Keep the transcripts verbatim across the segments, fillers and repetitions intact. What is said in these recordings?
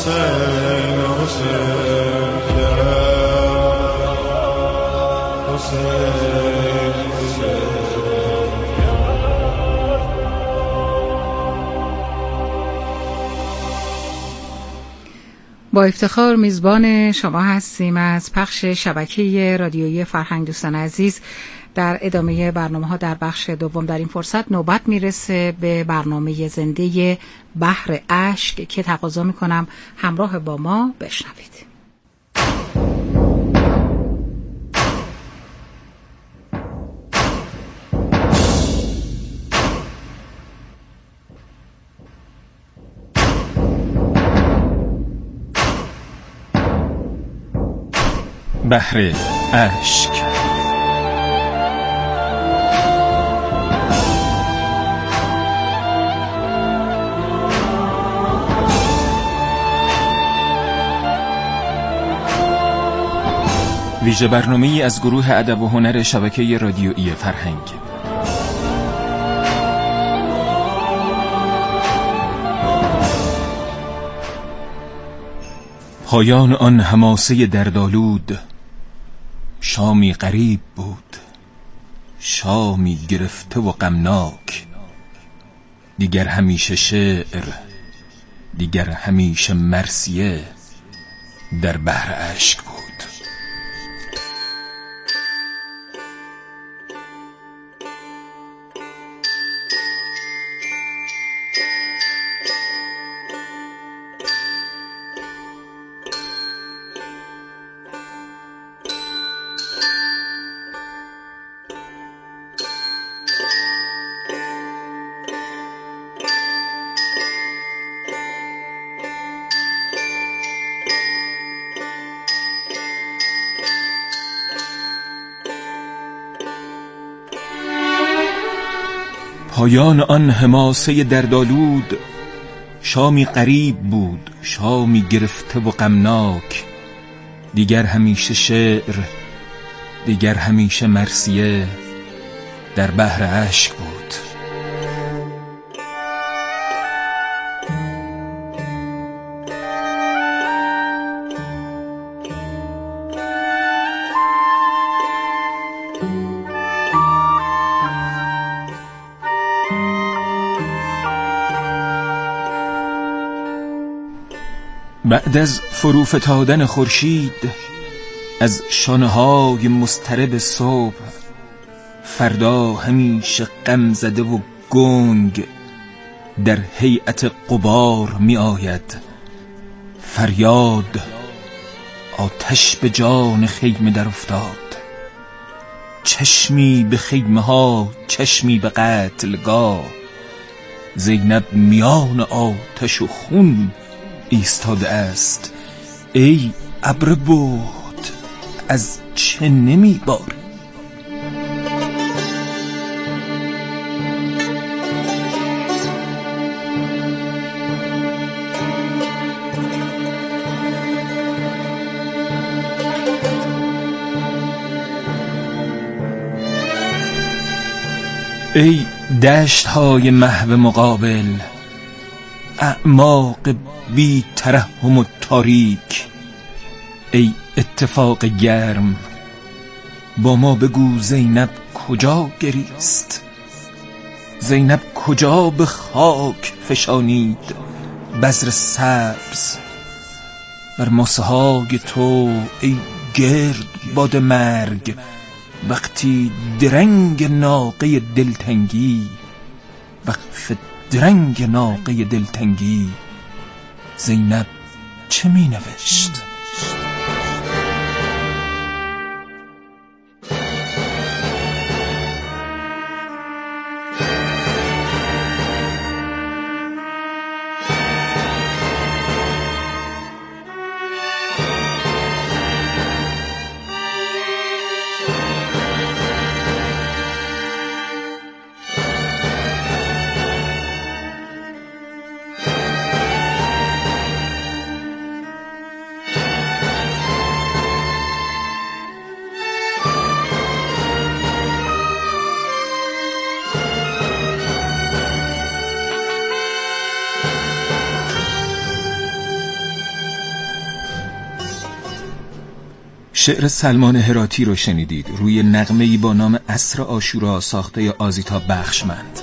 حسین حسین حسین حسین. با افتخار میزبان شما هستیم از پخش شبکه رادیویی فرهنگ. دوستان عزیز، در ادامه برنامه ها در بخش دوم در این فرصت نوبت میرسه به برنامه زنده بحر اشک که تقاضا میکنم همراه با ما بشنوید. بحر اشک. ویژه برنامه‌ای از گروه ادب و هنر شبکه رادیویی فرهنگ. پایان آن حماسه دردآلود شامی غریب بود، شامی گرفته و غمناک. دیگر همیشه شعر، دیگر همیشه مرثیه در بحر اشک بود. پایان آن حماسه دردآلود شامی غریب بود، شامی گرفته و غمناک. دیگر همیشه شعر، دیگر همیشه مرثیه در بحر اشک بود. بعد از فروفتادن خورشید از شانه‌های مضطرب صبح، فردا همیشه غم زده و گنگ در هیئت غبار می آید. فریاد آتش به جان خیمه در افتاد، چشمی به خیمه ها، چشمی به قتلگاه. زینب میان آتش و خون ایستاده است. ای ابر بود از چه نمی باری؟ ای دشت های محو مقابل، اعماق بی ترحم و تاریک. ای اتفاق گرم، با ما بگو زینب کجا گریست؟ زینب کجا به خاک فشانید بذر سبز بر ماسه های تو؟ ای گرد باد مرگ، وقتی درنگ ناقه دلتنگی، وقف درنگ ناقه دلتنگی زینب چه می نوشت؟ شعر سلمان هراتی رو شنیدید روی نغمه‌ای با نام عصر عاشورا ساخته آزیتا بخشمند.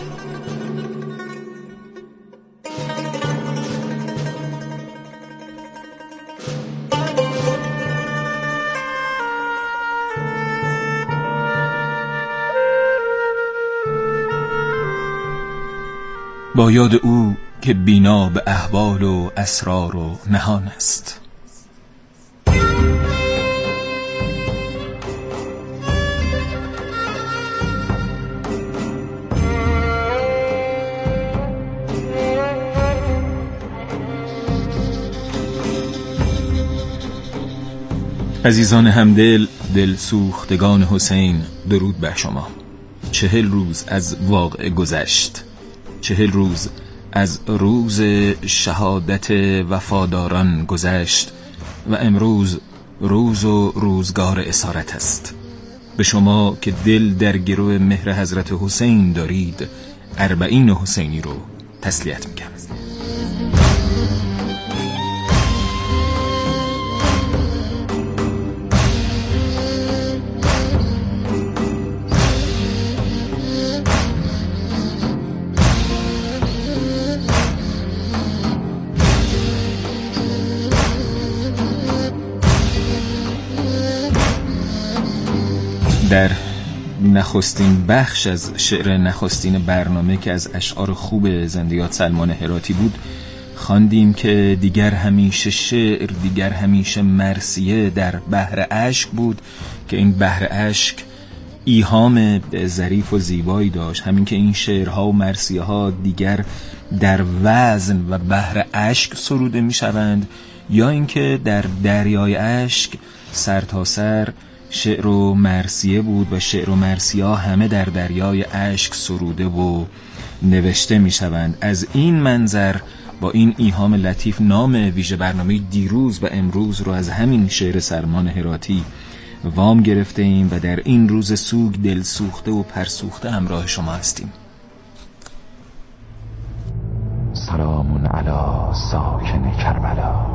با یاد او که بینا به احوال و اسرار و نهان است. عزیزان همدل، دل سوختگان حسین، درود بر شما. چهل روز از واقعه گذشت، چهل روز از روز شهادت وفاداران گذشت و امروز روز و روزگار اسارت است. به شما که دل در گرو مهر حضرت حسین دارید، اربعین حسینی رو تسلیت میگم. در نخستین بخش از شعر نخستین برنامه که از اشعار خوب زندۀاد سلمان هراتی بود، خواندیم که دیگر همیشه شعر، دیگر همیشه مرثیه در بحر اشک بود که این بحر اشک ایهام ظریف و زیبایی داشت. همین که این شعرها و مرثیه ها دیگر در وزن و بحر اشک سروده می شوند، یا اینکه در دریای اشک سر تا سر شعر و مرثیه بود و شعر و مرثیه ها همه در دریای اشک سروده و نوشته می شوند. از این منظر با این ایهام لطیف نام ویژه برنامه دیروز و امروز رو از همین شعر سلمان هراتی وام گرفته ایم و در این روز سوگ دل سوخته و پرسوخته همراه شما هستیم. سلام علی ساکن کربلا.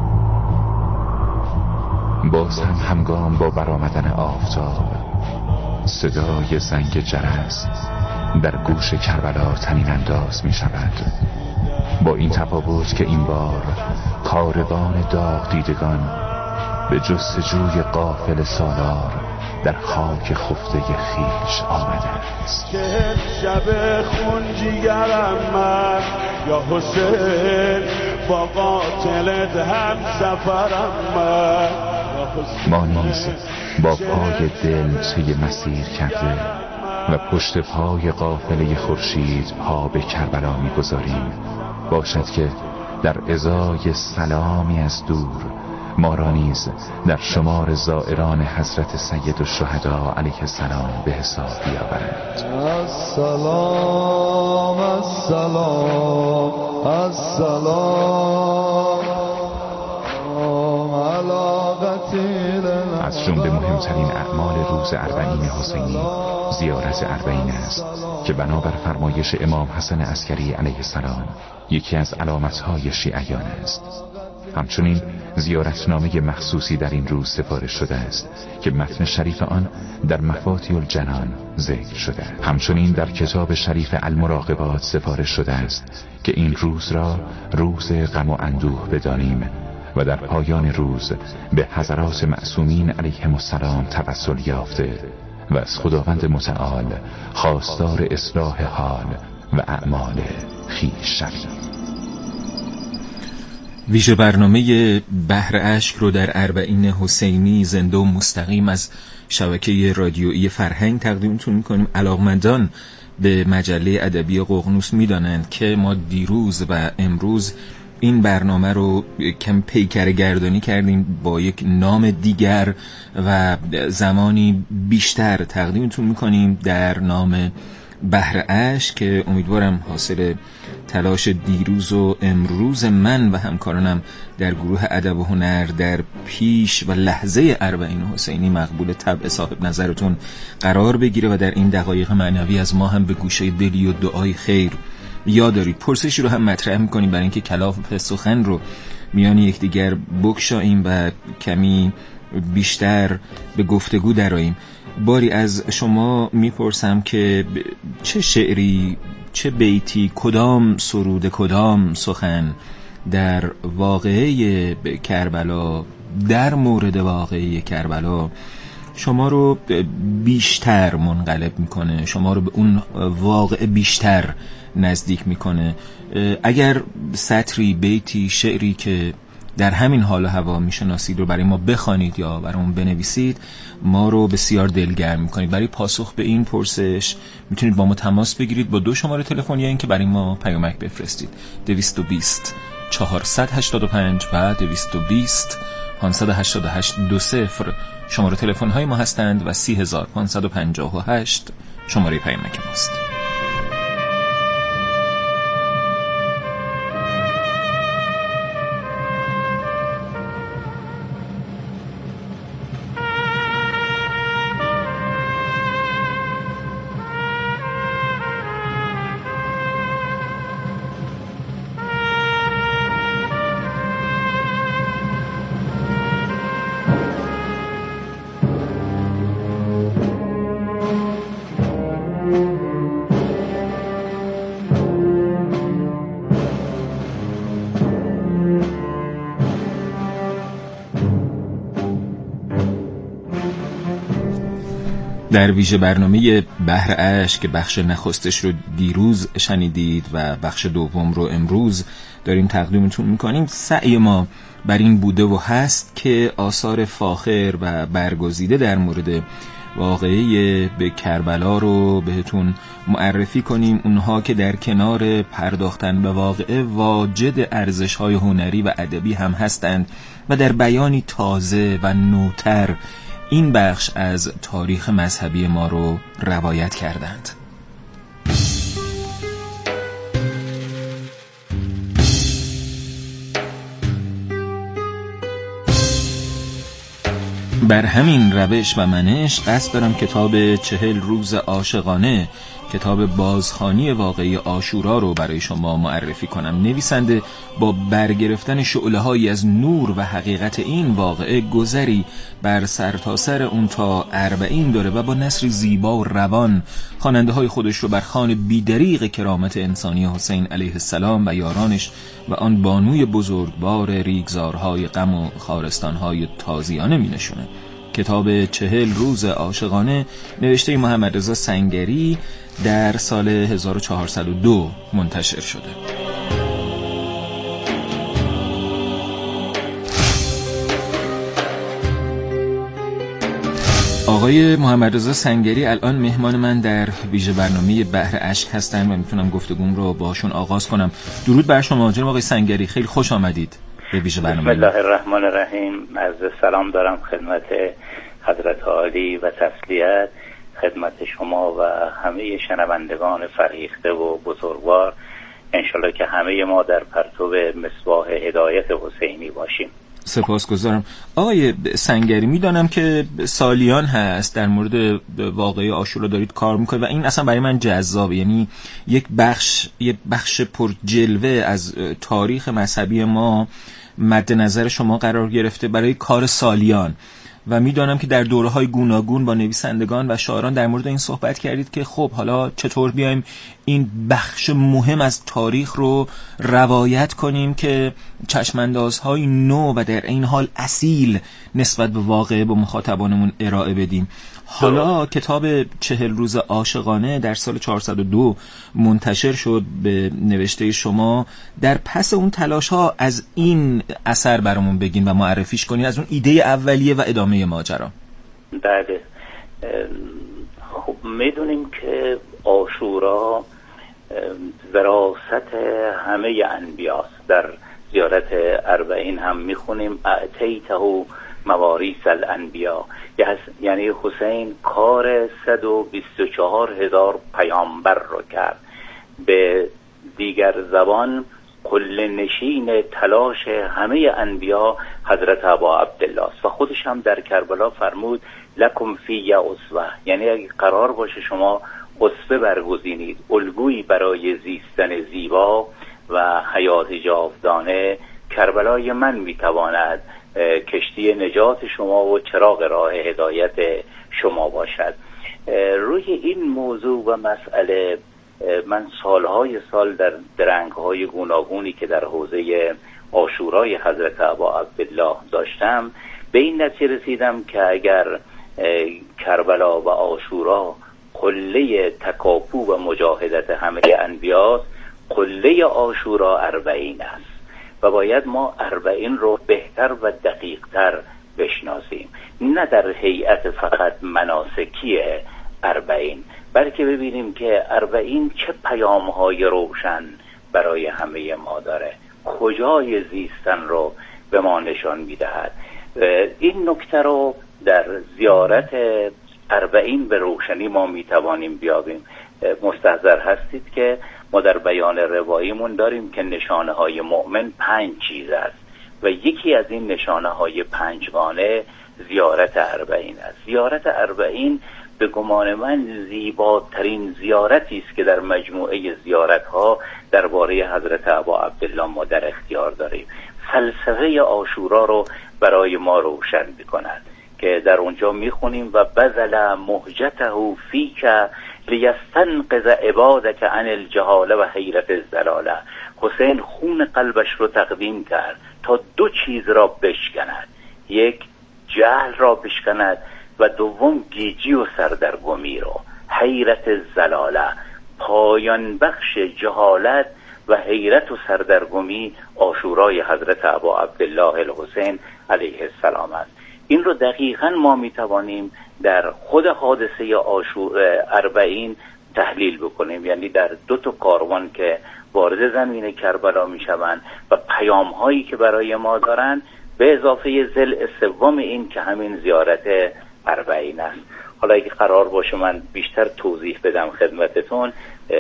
باز هم همگام با برآمدن آفتاب صدای زنگ جرس در گوش کربلا طنین انداز می شود، با این تفاوت که این بار کاروان داغ دیدگان به جستجوی قافله سالار در خاک خفته خیش آمده است. که شب خون جیگرم من یا حسین، با قاتلت هم سفرم من. ما نیز با پای دل طی مسیر کرده و پشت پای قافله خورشید پا به کربلا می‌گذاریم. باشد که در ازای سلامی از دور ما را نیز در شمار زائران حضرت سید الشهدا علیه السلام به حساب بیاورند. السلام السلام السلام از جمله مهمترین اعمال روز اربعین حسینی زیارت اربعین است که بنابر فرمایش امام حسن عسکری علیه السلام یکی از علامتهای شیعیان است. همچنین زیارتنامه مخصوصی در این روز سفارش شده است که متن شریف آن در مفاتیح الجنان ذکر شده. همچنین در کتاب شریف المراقبات سفارش شده است که این روز را روز غم و اندوه بدانیم و در پایان روز به حضرات معصومین علیهم السلام توسل یافته و از خداوند متعال خواستار اصلاح حال و اعمال خویش شویم. ویژه برنامه بحر اشک رو در اربعین حسینی زنده و مستقیم از شبکه رادیویی فرهنگ تقدیمتون میکنیم. علاقمندان به مجله ادبی ققنوس میدانند که ما دیروز و امروز این برنامه رو کم پیکره گردانی کردیم با یک نام دیگر و زمانی بیشتر تقدیمتون میکنیم در نام بحر اشک که امیدوارم حاصل تلاش دیروز و امروز من و همکارانم در گروه ادب و هنر در پیش و لحظه اربعین حسینی مقبول طبع صاحب نظرتون قرار بگیره و در این دقایق معنوی از ما هم به گوشه دلی و دعای خیر یاد دارید. پرسشی رو هم مطرح میکنیم برای اینکه کلاف سخن رو میان یکدیگر بگشاییم و کمی بیشتر به گفتگو درآییم. باری از شما میپرسم که چه شعری، چه بیتی، کدام سرود، کدام سخن در واقعه کربلا، در مورد واقعه کربلا شما رو بیشتر منقلب میکنه، شما رو به اون واقع بیشتر نزدیک میکنه؟ اگر سطری، بیتی، شعری که در همین حال و هوا میشناسید رو برای ما بخوانید یا برامون بنویسید، ما رو بسیار دلگرم میکنید. برای پاسخ به این پرسش میتونید با ما تماس بگیرید با دو شماره تلفنی، این که برای ما پیامک بفرستید: دویست و بیست چهارصد و هشتاد و پنج و دویست و بیست پانصد و هشتاد و هشت دو صفر شماره تلفن های ما هستند و سی هزار پانصد و پنجاه و هشت شماره پیامک ماست. در ویژه برنامه بحر اشک که بخش نخستش رو دیروز شنیدید و بخش دوم رو امروز داریم تقدیمتون میکنیم، سعی ما بر این بوده و هست که آثار فاخر و برگزیده در مورد واقعه به کربلا رو بهتون معرفی کنیم، اونها که در کنار پرداختن به واقعه واجد ارزش‌های هنری و ادبی هم هستند و در بیانی تازه و نوتر این بخش از تاریخ مذهبی ما رو روایت کردند. بر همین روش و منش قصد دارم کتاب چهل روز عاشقانه، کتاب بازخوانی واقعی عاشورا رو برای شما معرفی کنم. نویسنده با برگرفتن شعله‌هایی از نور و حقیقت این واقعه گذری بر سرتاسر اون تا اربعین داره و با نثر زیبا و روان خواننده های خودش رو بر خوان بیدریغ کرامت انسانی حسین علیه السلام و یارانش و آن بانوی بزرگوار ریگزارهای غم و خارستانهای تازیانه می نشونه. کتاب چهل روز عاشقانه نوشته محمد رضا سنگری در سال هزار و چهارصد و دو منتشر شده. آقای محمد رضا سنگری الان مهمان من در ویژه برنامه بحر اشک هستن و میتونم گفتگوم رو باشون آغاز کنم. درود بر شما جناب آقای سنگری، خیلی خوش آمدید به ویژه برنامه. بسم الله الرحمن الرحیم. عرض سلام دارم خدمت حضرت عالی و تسلیت خدمت شما و همه شنوندگان فرهیخته و بزرگوار. انشالله که همه ما در پرتو مصباح هدایت حسینی باشیم. سپاسگزارم. آقای سنگری، میدانم که سالیان هست در مورد واقعه عاشورا دارید کار میکنید و این اصلا برای من جذابه، یعنی یک بخش یک بخش پر جلوه از تاریخ مذهبی ما مد نظر شما قرار گرفته برای کار سالیان و میدانم که در دوره‌های گوناگون با نویسندگان و شاعران در مورد این صحبت کردید که خب حالا چطور بیایم این بخش مهم از تاریخ رو روایت کنیم که چشماندازهای نو و در این حال اصیل نسبت به واقعه به مخاطبانمون ارائه بدیم. حالا کتاب چهل روز عاشقانه در سال چهارصد و دو منتشر شد به نوشته شما. در پس اون تلاش ها از این اثر برامون بگین و معرفیش کنین، از اون ایده اولیه و ادامه ماجرا. بله، خب میدونیم که عاشورا وراثت همه انبیاست. در زیارت اربعین هم میخونیم اعطیته مواریث الانبیا، یعنی حسین کار صد و بیست و چهار هزار پیامبر رو کرد. به دیگر زبان کل نشین تلاش همه انبیا حضرت ابا عبدالله است و خودش هم در کربلا فرمود لکم فی اسوه، یعنی اگه قرار باشه شما اسوه برگزینید، الگویی برای زیستن زیبا و حیات جاودانه، کربلای من میتواند کشتی نجات شما و چراغ راه هدایت شما باشد. روی این موضوع و مسئله من سالهای سال در درنگ‌های گوناگونی که در حوزه عاشورای حضرت ابا عبدالله داشتم به این نتیجه رسیدم که اگر کربلا و عاشورا قله تکاپو و مجاهدت همه انبیاست، قله عاشورا اربعین است و باید ما اربعین رو بهتر و دقیقتر بشناسیم، نه در هیئت فقط مناسکی اربعین، بلکه ببینیم که اربعین چه پیام‌های روشن برای همه ما داره، کجای زیستن رو به ما نشان میدهد. این نکته رو در زیارت اربعین به روشنی ما میتوانیم بیابیم. مستحضر هستید که ما در بیان رواییمون داریم که نشانه های مؤمن پنج چیز است و یکی از این نشانه های پنجگانه زیارت اربعین است. زیارت اربعین به گمان من زیباترین زیارتی است که در مجموعه زیارت ها درباره حضرت ابا عبدالله ما در اختیار داریم. فلسفه عاشورا رو برای ما روشن می‌کند که در اونجا میخونیم و بذل مهجته فیک لیستنقذ عبادک عن الجهاله و حیرت الضلاله. حسین خون قلبش رو تقدیم کرد تا دو چیز را بشکند، یک جهل را بشکند و دوم گیجی و سردرگمی رو. حیرت الضلاله، پایان بخش جهالت و حیرت و سردرگمی عاشورای حضرت ابا عبدالله الحسین علیه السلام است. این رو دقیقاً ما میتوانیم در خود حادثه عاشور اربعین تحلیل بکنیم، یعنی در دو تا کاروان که وارد زمین کربلا میشوند و پیام هایی که برای ما دارن، به اضافه ضلع سوم این که همین زیارت اربعین است. حالا اگه قرار باشه من بیشتر توضیح بدم خدمتتون،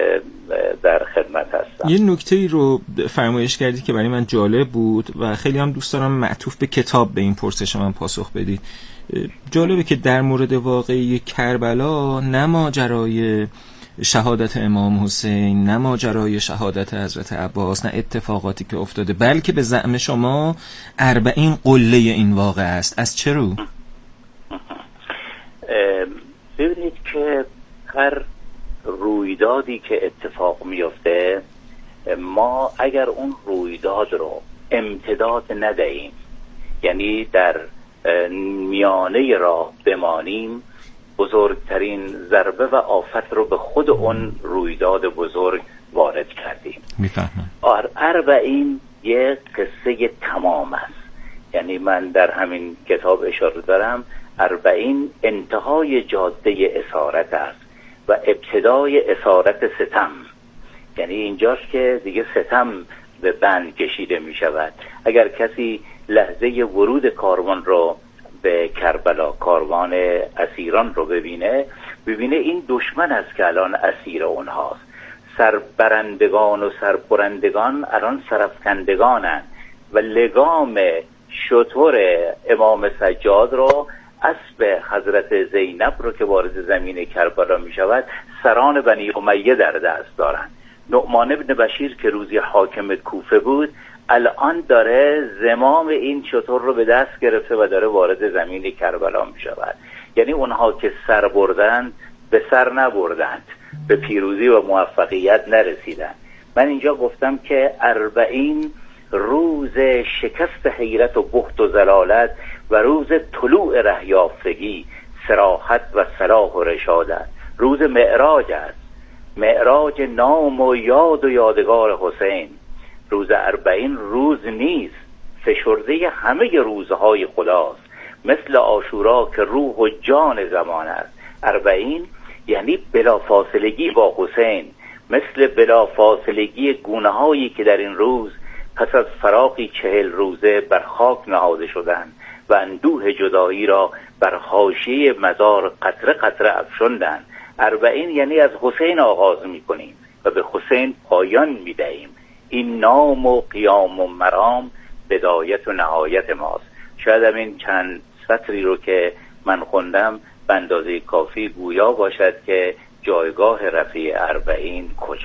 در خدمت هستم. یه نکته‌ای رو فرمایش کردید که برای من جالب بود و خیلی هم دوست دارم معطوف به کتاب به این پرسش من پاسخ بدید. جالبه که در مورد واقعی کربلا نه ماجرای شهادت امام حسین، نه ماجرای شهادت حضرت عباس، نه اتفاقاتی که افتاده، بلکه به زعم شما اربعین قله این واقعه است. از چه رو؟ ببینید که هر رویدادی که اتفاق میفته، ما اگر اون رویداد رو امتداد ندهیم، یعنی در میانه راه بمانیم، بزرگترین ضربه و آفت رو به خود اون رویداد بزرگ وارد کردیم. میفهمم. اربعین یه قصه تمام است. یعنی من در همین کتاب اشاره دارم، اربعین انتهای جاده اسارت است و ابتدای اسارت ستم. یعنی اینجاست که دیگه ستم به بند کشیده می شود. اگر کسی لحظه ورود کاروان رو به کربلا، کاروان اسیران رو ببینه، ببینه این دشمن است که الان اسیر اونهاست. سربرندگان و سربرندگان الان سرفکندگانن و لگام شطور امام سجاد رو، اسب حضرت زینب رو که وارد زمین کربلا می شود، سران بنی امیه در دست دارن. نعمان ابن بشیر که روزی حاکم کوفه بود، الان داره زمام این شطور رو به دست گرفته و داره وارد زمین کربلا می شود. یعنی اونها که سر بردند به سر نبردند، به پیروزی و موفقیت نرسیدند. من اینجا گفتم که اربعین روز شکست حیرت و بخت و زلالت و روز طلوع رهیافتگی، صراحت و صلاح و رشادت، روز معراج است، معراج نام و یاد و یادگار حسین. روز اربعین روز نیست، فشرده همه روزهای خداست، مثل عاشورا که روح و جان زمان است. اربعین یعنی بلافاصلگی با حسین، مثل بلافاصلگی گونه هایی که در این روز پس از فراقی چهل روزه بر خاک نهاده شدند و اندوه جدایی را بر حاشیه مزار قطره قطره افشاندند. اربعین یعنی از حسین آغاز می‌کنیم و به حسین پایان می‌دهیم. این نام و قیام و مرام بدایت و نهایت ماست. شاید همین چند سطری رو که من خوندم به اندازه کافی گویا باشد که جایگاه رفیع اربعین کجاست.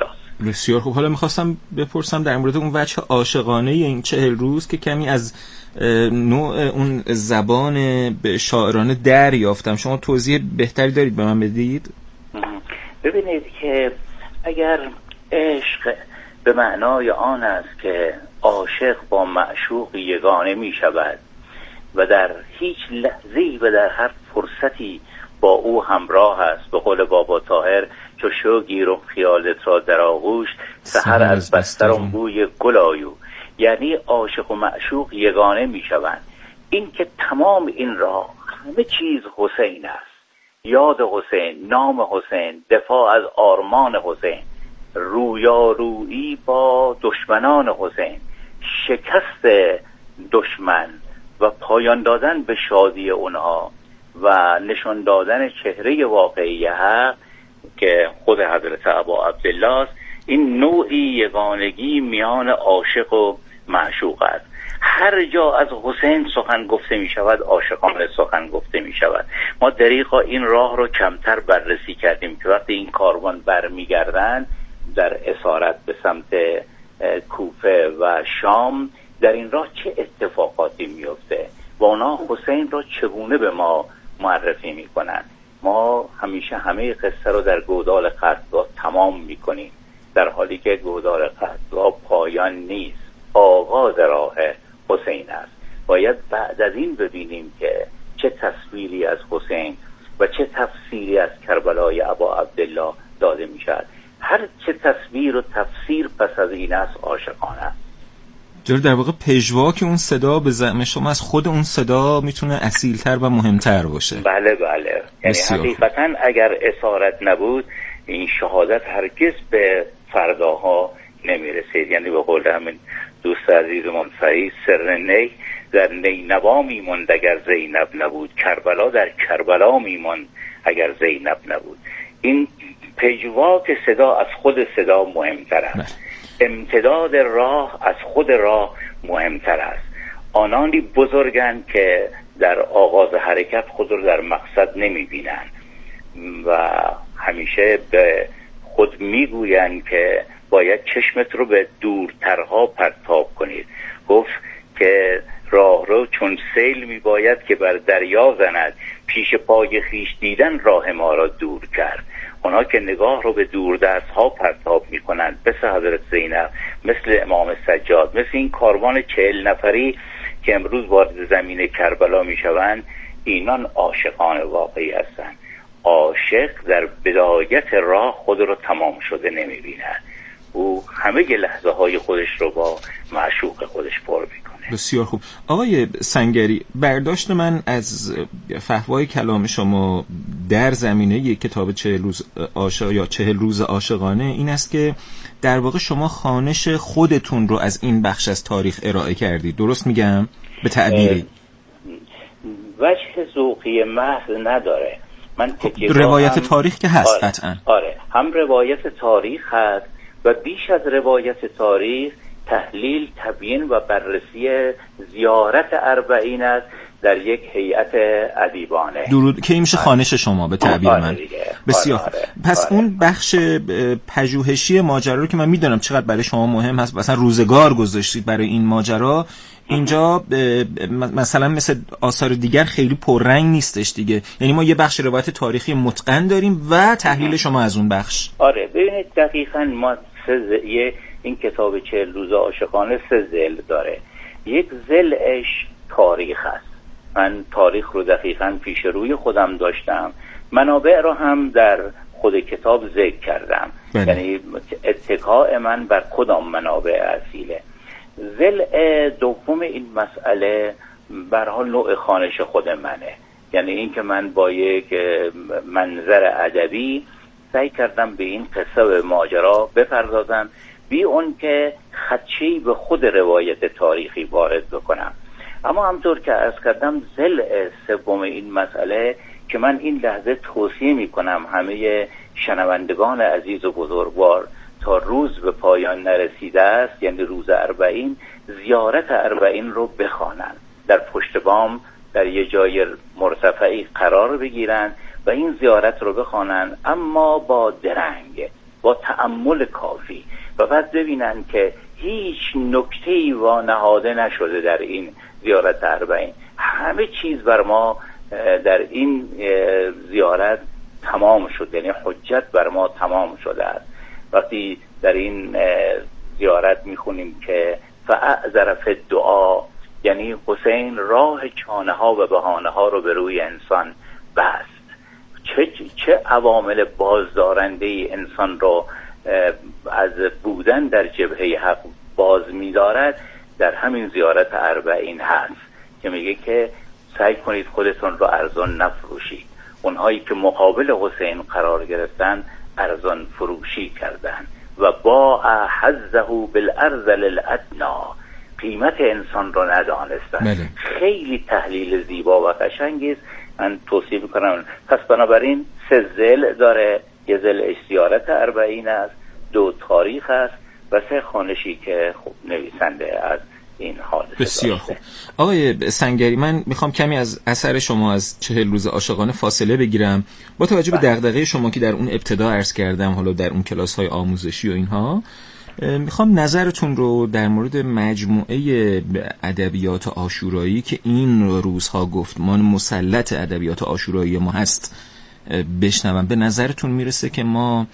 بسیار خوب. حالا میخواستم بپرسم در مورد اون وجه عاشقانه این چهل روز که کمی از نوع اون زبان به شاعرانه دریافتم. شما توضیح بهتری دارید به من بدید؟ ببینید که اگر عشق به معنای آن است که عاشق با معشوق یگانه می شود و در هیچ لحظه‌ای و در هر فرصتی با او همراه است، به قول بابا طاهر چو شو گیرم خیالت را در آغوش سحر از بسترم بوی گل آیو، یعنی عاشق و معشوق یگانه می شوند. این که تمام این راه همه چیز حسین است، یاد حسین، نام حسین، دفاع از آرمان حسین، رویارویی با دشمنان حسین، شکست دشمن و پایان دادن به شادی اونها و نشان دادن چهره واقعی حق که خود حضرت ابا عبدالله است. این نوعی یگانگی میان عاشق و معشوق است. هر جا از حسین سخن گفته می شود عاشقانه سخن گفته می شود. ما دریغا این راه رو کمتر بررسی کردیم که وقتی این کاروان برمیگردن در اسارت به سمت کوفه و شام در این راه چه اتفاقاتی میفته و اونا حسین را چگونه به ما معرفی میکنن. ما همیشه همه قصه رو در گودال قتلگاه تمام میکنیم، در حالی که گودال قتلگاه پایان نیست، آغاز راه حسین است. باید بعد از این ببینیم که چه تصویری از حسین و چه تفسیری از کربلای ابا عبدالله داده میشد. هر چه تصویر و تفسیر پس از این است عاشقانه است. جور در واقع پژواک اون صدا به زعم شما از خود اون صدا میتونه اصیلتر و مهمتر باشه. بله بله، یعنی حقیقتا اگر اسارت نبود این شهادت هرگز به فرداها نمیرسید. یعنی به قول همین دوست عزیزمان سعید، سر نی در نینوا میموند اگر زینب نبود، کربلا در کربلا میموند اگر زینب نبود. این پژواک صدا از خود صدا مهمتر است. امتداد راه از خود راه مهمتر است. آنانی بزرگند که در آغاز حرکت خود رو در مقصد نمی بینند و همیشه به خود می گویند که باید چشمت رو به دورترها پرتاب کنید. گفت که راه رو چون سیل می باید که بر دریا زند، پیش پای خیش دیدن راه ما را دور کرد. اونا که نگاه رو به دوردست ها پرتاب می کنند، مثل حضرت زینب، مثل امام سجاد، مثل این کاروان چهل نفری که امروز وارد زمین کربلا می شوند، اینان عاشقان واقعی هستند. عاشق در بدایت راه خود رو تمام شده نمی بیند، او همه لحظه های خودش رو با معشوق خودش پر می کنه. بسیار خوب. آقای سنگری، برداشت من از فحوای کلام شما در زمینه کتاب چهل روز عاشق یا چهل روز عاشقانه این است که در واقع شما خوانش خودتون رو از این بخش از تاریخ ارائه کردید. درست میگم به تعبیری؟ وجه ذوقی محض نداره. من روایت هم... تاریخ که هست آره. قطعا آره، هم روایت تاریخ هست و بیش از روایت تاریخ تحلیل، تبیین و بررسی زیارت اربعین است در یک هیئت ادیبانه. درود که این میشه خوانش شما به تعبیر آره من. دیگه. بسیار آره آره. پس آره. اون بخش پژوهشی ماجرا رو که من میدونم چقدر برای شما مهم هست، مثلا روزگار گذاشتید برای این ماجرا، اینجا مثلا مثل آثار دیگر خیلی پررنگ نیستش دیگه. یعنی ما یه بخش روایت تاریخی متقن داریم و تحلیل شما از اون بخش. آره ببینید دقیقاً ما سه یه این کتاب چهل روز عاشقانه سه ضلع داره. یک ضلعش تاریخ است. من تاریخ رو دقیقاً پیش روی خودم داشتم، منابع رو هم در خود کتاب ذکر کردم. بله. یعنی اتکاء من بر کدام منابع اصیله. ضلع دوم این مسئله به هر حال نوع خوانش خود منه، یعنی این که من با یک منظر ادبی سعی کردم به این قصه و ماجرا بپردازم بی اون که خدشه‌ای به خود روایت تاریخی وارد بکنم. اما همطور که عرض کردم ضلع سوم این مسئله که من این لحظه توصیه می کنم همه شنوندگان عزیز و بزرگوار تا روز به پایان نرسیده است، یعنی روز اربعین، زیارت اربعین رو بخوانند، در پشت بام در یه جای مرتفعی قرار بگیرن و این زیارت رو بخوانند، اما با درنگ، با تأمل کافی و بعد ببینن که هیچ نکته‌ای وانهاده نشده در این زیارت اربعین. همه چیز بر ما در این زیارت تمام شد، یعنی حجت بر ما تمام شده است. وقتی در این زیارت میخونیم که فاعذر فی الدعا، یعنی حسین راه چانه ها و بهانه ها رو به روی انسان بست. چه چه عوامل بازدارنده انسان رو از بودن در جبهه حق باز می‌دارد در همین زیارت اربعین هست که میگه که سعی کنید خودتون رو ارزان نفروشید. اونهایی که مقابل حسین قرار گرفتن ارزان فروشی کردند و با حظه بالارذل الادنا، قیمت انسان رو ندانستن. خیلی تحلیل زیبا و قشنگی است، من توصیه میکنم. پس بنابراین سه ضلع داره، یه ضلع زیارت اربعین است، دو تاریخ است و سه خوانشی که خب نویسنده از این حادثه. بسیار خوب. آقای سنگری، من میخوام کمی از اثر شما از چهل روز عاشقانه فاصله بگیرم با توجه به دغدغه شما که در اون ابتدا عرض کردم، حالا در اون کلاس‌های آموزشی و اینها. میخوام نظرتون رو در مورد مجموعه ادبیات عاشورایی که این روزها گفتمان مسلط ادبیات عاشورایی ما هست بشنوم. به نظرتون میرسه که ما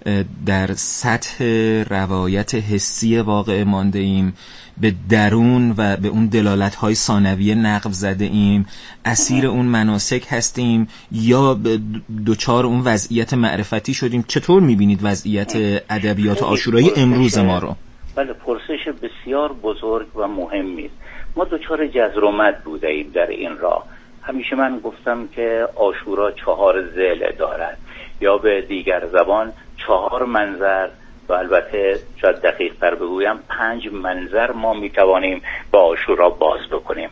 در سطح روایت حسی واقع مانده ایم، به درون و به اون دلالت‌های ثانویه نقب زده ایم، اسیر اون مناسک هستیم، یا دوچار اون وضعیت معرفتی شدیم؟ چطور می‌بینید وضعیت ادبیات عاشورایی امروز ما رو؟ بله، پرسش بسیار بزرگ و مهمی است. ما دوچار جزر و مد بوده ایم در این راه. همیشه من گفتم که عاشورا چهار ضلع دارد، یا به دیگر زبان چهار منظر، و البته شاید دقیق تر بگویم پنج منظر ما میتوانیم با عاشورا باز بکنیم.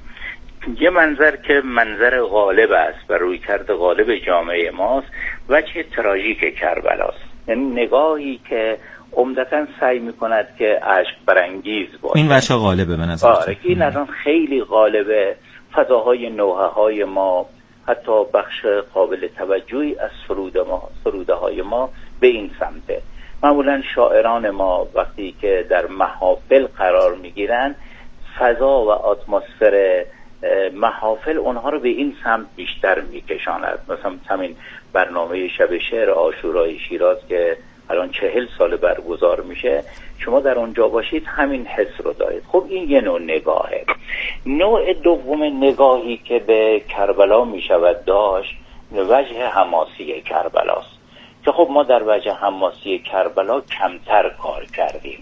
یه منظر که منظر غالب است و روی کرده غالب جامعه ماست، وجه تراژیک کربلاست، یعنی نگاهی که عمدتاً سعی میکند که عشق برانگیز باشه. این وجه غالبه به نظر. آره، این الان خیلی غالبه. فضاهای نوحه های ما، حتی بخش قابل توجهی از سروده ما سروده های ما به این سمته. معمولا شاعران ما وقتی که در محافل قرار میگیرن، فضا و اتمسفر محافل اونها رو به این سمت بیشتر میکشاند. مثلا همین برنامه شب شعر عاشورای شیراز که الان چهل سال برگزار میشه، شما در اونجا باشید همین حس رو دارید. خب این یه نوع نگاهه. نوع دوم نگاهی که به کربلا میشود داشت، وجه حماسی کربلاست که خب ما در وجه حماسی کربلا کمتر کار کردیم.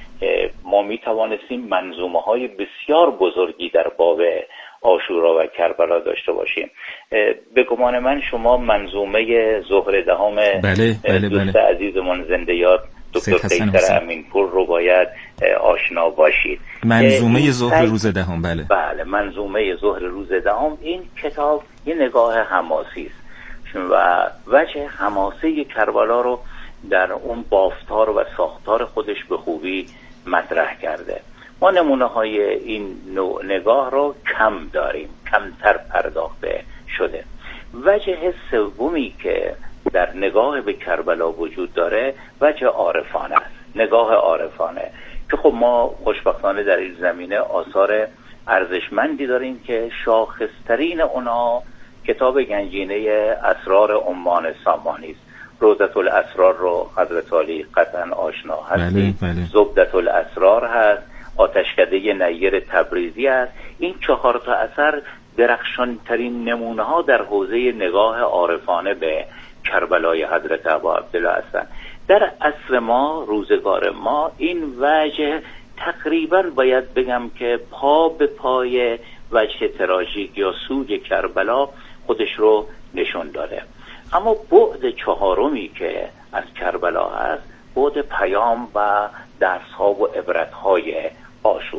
ما میتوانستیم منظومه های بسیار بزرگی در باب عاشورا و کربلا داشته باشیم. به گمان من شما منظومه ظهر دهم بله، بله، دوست بله. عزیزمون زنده یاد دکتر قیصر امینپور رو باید آشنا باشید. منظومه ظهر روز دهم. بله بله منظومه ظهر روز دهم. این کتاب یه نگاه حماسی است و وجه حماسه کربلا رو در اون بافتار و ساختار خودش به خوبی مطرح کرده. ما نمونه های این نوع نگاه رو کم داریم، کمتر پرداخته شده. وجه سومی که در نگاه به کربلا وجود داره وجه عارفانه است، نگاه عارفانه که خب ما خوشبختانه در این زمینه آثار ارزشمندی داریم که شاخصترین اونا کتاب گنجینه اسرار عمان سامانی است. روضة الاسرار رو حضرت علی قطعا آشنا هستید. بله، بله. زبدة الاسرار هست، آتشکده نیر تبریزی است. این چهار تا اثر درخشانترین نمونه ها در حوزه نگاه عارفانه به کربلای حضرت ابا عبدالله هستند. در عصر ما، روزگار ما، این وجه تقریبا باید بگم که پا به پای وجه تراژیک یا سوگ کربلا خودش رو نشون داده. اما بعد چهارمی که از کربلا هست، بعد پیام و درس ها و عبرت های عاشورا.